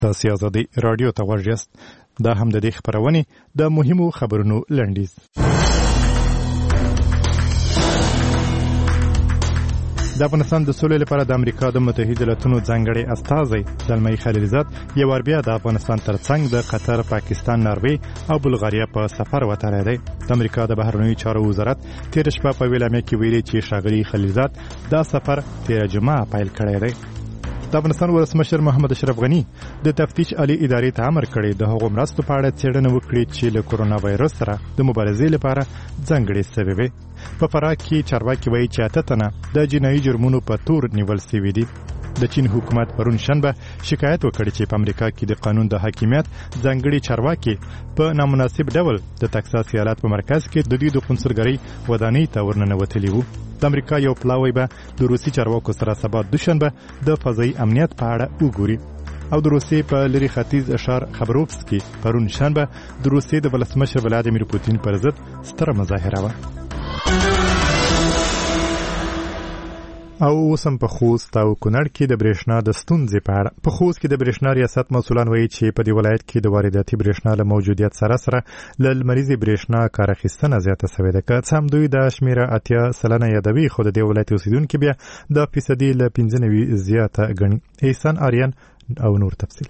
تاسو آزادي رادیو ته غوږ یاست. دا هم د دې خبرونه د مهمو خبرونو لنډیز. د افغانستان د سولې لپاره د امریکا د متحده ایالاتونو ځانګړي استازی زلمي خلیلزاد یو ور بیا د افغانستان ترڅنګ د قطر، پاکستان، ناروې او بلغاریا په سفر وتلی دی. د امریکا د بهرنیو چارو وزارت تیر شپه په ویلامه کې ویلي چې ښاغلي خلیلزاد دا سفر تیر جمعه پیل کړی دی. د افغانستان ولسمشر محمد اشرف غني د تفتیش عالی ادارې ته امر کړی د هغو مرستو په اړه څېړنه وکړي چې له کورونا وایرس سره د مبارزې لپاره ځانګړې شوې وي. په فراه کې چارواکي وایي چې 8 تنه د جنایي جرمونو په تور نیول شوي دي. د چین حکومت پرون شنبه شکایت وکړ چې په امریکا کې د قانون د حاکمیت ځانګړي چارواکي په نامناسب ډول د تکساس ایالت په مرکز کې د دوی د قونسلګرۍ ودانۍ ته ورننوتلي وو. د امریکا یو پلاوی به د روسي چارواکو سره سبا دوشنبه د فضایي امنیت په اړه وګوري. او د روسیې په لری ختیځ ښار خبروفسکي پرون شنبه د روسیې د ولسمشر ولادیمیر پوتین پر ضد ستره مظاهره وه. او اوسم په خوست او کونړ کې د برېښنا د ستونزې په اړه. په خوست کې د برېښنا ریاست مسؤلان وایي چې په دې ولایت کې د وارداتي برېښنا له موجودیت سره له لمریزې برېښنا کار اخیستنه زیاته شوې ده. که څه هم دوی دا شمیره 80% یادوي، خو د دې ولایت اوسیدونکي بیا د فیصدي له 95 زیاته ګڼي. احسان آریان او نور تفصیل.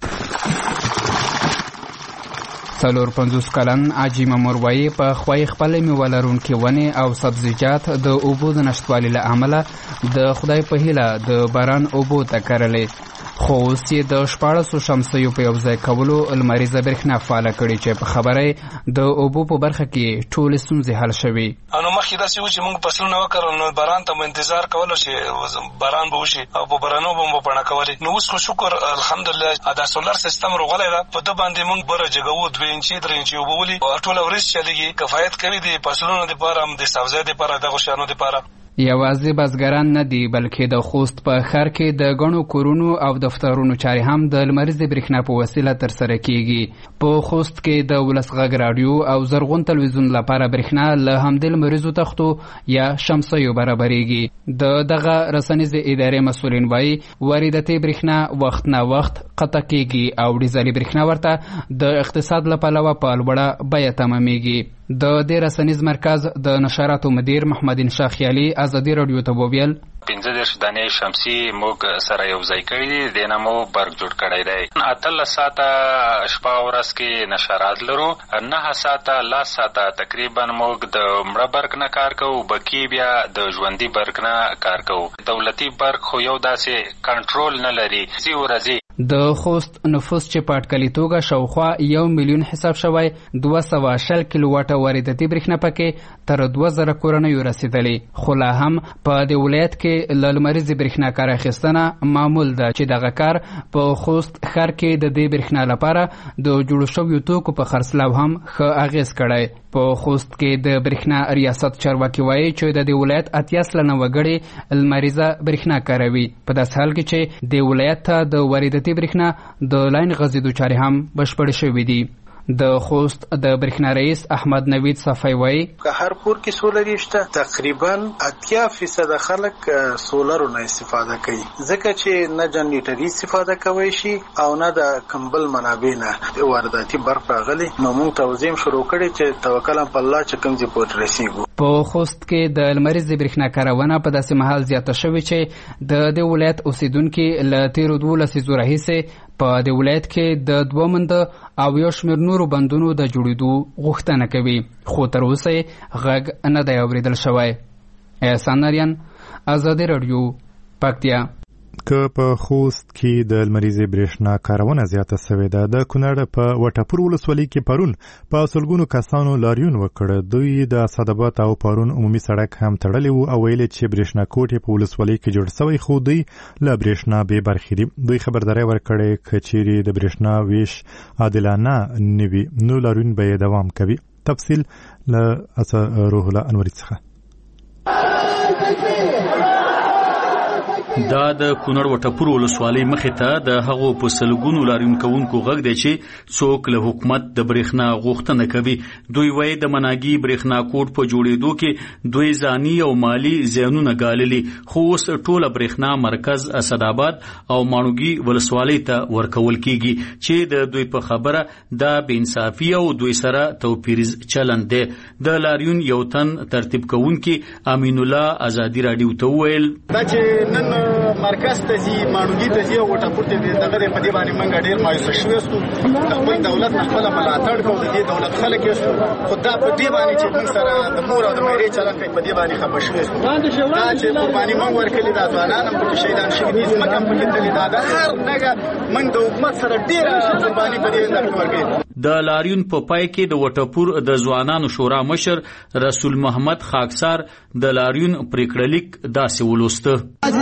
450 کلن عجیم مروایی په خوای خپل میوه لرونکي ونې او سبزیجات د اوبو د نشتوالي له امله د خدای په هیله د باران اوبو ته کرلې، خو اوس یې د 1400 شمسیو په یو ځای کولو لمریزه برېښنا فعاله کړې چې په خبره د اوبو په برخه کې ټولې ستونزې حل شوې. نو مخکې داسې و چې موږ فصلونه وکرل، نو باران ته انتظار کولو چې باران به وشي او په بارانو به مو پڼه کولې. نو اوس خو شکر الحمدلله دا سولر سیستم روغلی ده، په ده باندې موږ بره جګو 2 انچي 3 انچي اوبه ولي ټوله ورځ چلېږي. کفایت کوي د فصلونو دپاره هم د سبزیو دپاره دغو شیانو دپاره. یوازې بزګران نه دي بلکې د خوست په ښار کې د ګڼو کورونو او دفترونو چارې هم د لمریزې برېښنا په وسیله ترسره کیږي. په خوست کې د ولس غږ راډیو او زرغون تلویزیون لپاره برېښنا له همدې لمریزو تختو یا شمسیو برابریږي. دغه رسنیزې ادارې مسؤلین وایي وارداتي برېښنا وخت نه وخت قطع کیږي او ډیزلي برېښنا ورته د اقتصاد له پلوه په لوړه بیه تمامیږي. د دې رسنیز مرکز د نشراتو مدیر محمد انشا خیالي ازادي رادیو ته وویل 15 دانې شمسي موږ سره یو ځای کړي دي، د نامو برګ جوړ کړی دی. 18 ساعته شپه ورځ کې نشرات لرو، 9 ساعته لا ساعته تقریبا موږ د مړه برګ نه کار کوو، بکی بیا د ژوندۍ برګ نه کار کوو. دولتي برګ خو یو داسې کنټرول نه لري. ورځي د خوست نفوس چې په اټکلي توګه شاوخوا 1 میلیون حساب شوی، 220 کیلو واټه وارداتي برېښنا پکې تر 2000 کورنیو رسیدلې. خو لا هم په دې ولایت کې له لمریزې برېښنا کار اخیستنه معمول ده چې دغه کار په خوست ښار کې د دې برېښنا لپاره د جوړو شویو توکو په خرڅلاو هم ښه اغېز کړی. په خوست کې د برېښنا ریاست چارواکي وایي چې د دې ولایت 80% وګړي لمریزه برېښنا کاروي، په داسې حال کې چې د ولایت ته د وارداتي برېښنا د لاین غځېدو چارې هم بشپړې شوې دي. د خوست د برېښنا رئیس احمد نوید صفای وایي که هر کور کې سولر شته تقریبا 80% خلک سولرو نه استفاده کوي، ځکه چې نه جنریټري استفاده کوي شي او نه د کمبل منابع نه وارداتي برق راغلي. نو موږ توزیع شروع کړی چې توکل په الله چې کوم ځای پورې رسیږو. په خوست کې د لمریزې برېښنا کارونه په داسې مهال زیاته شوې چې د دې ولایت اوسیدونکي له تیرو 2 لسیزو راهیسې په دې ولایت کې د 2 منده او یو شمېر نورو بندونو د جوړېدو غوښتنه کوي، خو تر اوسه یې غږ نه دی اورېدل شوی. احسان آریان، ازادي رادیو، پکتیا. که په خوست کې د لمریزې برېښنا کارونه زیاته شوې ده، د کونړ په وټپور ولسوالۍ کې پرون په سلګونو کسانو لاریون وکړ. دوی د اسداباد او پرون عمومي سړک هم تړلی وو او ویل چې برېښنا کوټ په ولسوالۍ کې جوړ شوی، خو دوی له برېښنا بې برخې دي. دوی خبرداری ورکړی که چیرې د برېښنا ویش عادلانه نه وي نو لاریون به یې دوام کوي. تفصیل له روح الله انوري څخه. دا د کونړ وټپور ولسوالۍ مخې ته د هغو په سلګونو لاریون کوونکو غږ دی چې څوک له حکومت د برېښنا غوښتنه کوي. دوی وایي د مناګي برېښنا کوټ په جوړېدو کې دوی ځاني او مالی زیانونه ګاللي، خو اوس ټوله برېښنا مرکز اسداباد او ماڼوګي ولسوالۍ ته ورکول کیږي چې د دوی په خبره دا بې انصافي او دوی سره توپیریز چلند دی. د لاریون یو تن ترتیب کوونکي امین الله ازادي راډیو ته وویل دا چې نن مرکز ته ځي ماڼوګي ته ځي او وټپور ته دغه په دې باندې موږ ډېر مایوسه شوي یو. خپل دولت خپل ملاتړ کوو، د دې دولت خلک یو خو دا په دې باندې چې موږ سره د مور او د مېرې چلند کوي په دې باندې خپه شوي یو. دا چې قرباني موږ ورکړي دا ځوانان هم پکې شهیدان شوي دي، ځمکه هم پکې تللې ده. د هر نګه موږ د حکومت سره ډېره قرباني په دې اندر کې ورکړي. د لاریون په پای کې د وټپور د ځوانانو شورا مشر رسول محمد خاکسار د لاریون پریکړه لیک داسې ولوسته: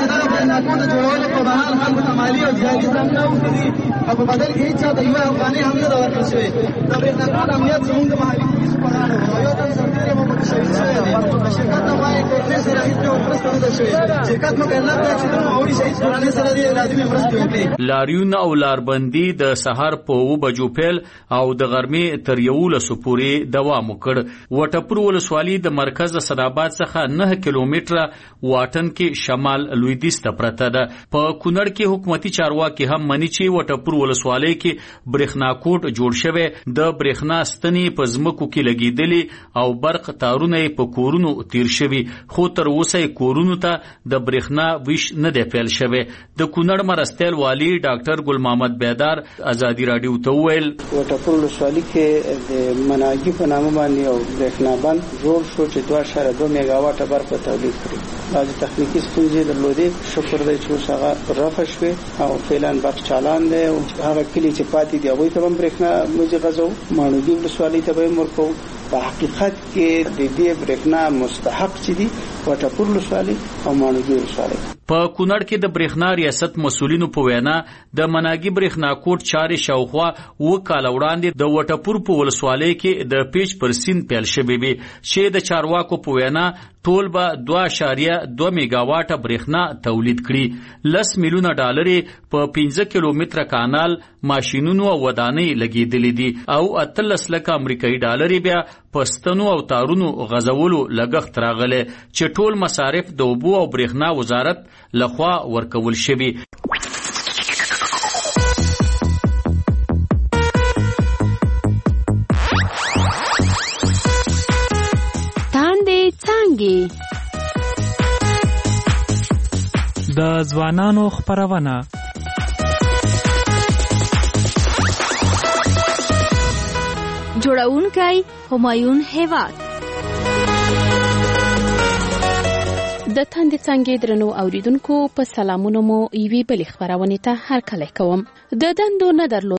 په بدل کې چې د یو افغاني هم نه ورکړل شوی د برېښنا امنیت زموږ د محلي سپارانو یو تن سرتیری مو په شهید شوی دی. شرکت ته وایي کوټې سره هیڅ ډول مرسته نه ده شوې. شرکت مکلف دی چې د نوموړي شهید سپارانې سره دې لازمي مرستې وکړي. لاریون او لاربندي د سهار په 9 بجو پیل او د غرمې تر 11 پورې دوام وکړ. وټپور ولسوالي د مرکز اسداباد څخه 9 کیلومتره واټن کې شمال لویدیځ ته پرته ده. په کونړ کې حکومتي چارواکي هم مني چې وټپور ولسوالۍ کې برېښنا کوټ جوړ شوی، د برېښنا ستنې په ځمکو کې لګېدلې او برق تارونه په کورونو تیر شوي، خو تر اوسه کورونو ته د برېښنا ویش نه دی پیل شوی. د کونړ مرستیال والی ډاکټر ګل محمد بیدار ازادي راډیو ته وویل وټپور ولسوالۍ کې د مناګي په نامه باندې یو برېښنا بند جوړ شو چې 2.2 میګاواټه برق تولید کړي. دا د تخنیکي ستونزې درلودې، شکر دی چې اوس هغه رفع شوې او فعلا برق چالان دی. هغه کلی چې پاتې دی هغوی ته هم برېښنا موږ غځو، ماڼوګي ولسوالۍ ته به یې ورکوو. په حقیقت کې د دې برېښنا مستحق چې دي وټپور ولسوالۍ او ماڼوګي ولسوالۍ. په کونړ کې د برېښنا ریاست مسؤلینو په وینا د مناګي برېښنا کوټ چارې شاوخوا 2 کال وړاندې د وټپور په ولسوالۍ کې د پیچ پر سیند پیل شوې وي چې د چارواکو په وینا ټول به 2.2 میګاواټه برېښنا تولید کړي. 10 میلیونه ډالر په 15 کیلومتره کانال، ماشینونو او ودانۍ لګېدلې دي او 18 لک امریکایي ډالر بیا پستنو او تارونو غزولو لګښت راغله چې ټول مصارف د اوبو او برېښنا وزارت لخوا ورکول شوي. د ځوانانو خپرونه جوړونکی همایون هیواد. د تاندې څنګه درنو اوریدونکو په سلامونو مو یوې بلې خبرونه ته هرکلی کوم. د دندو نه درلود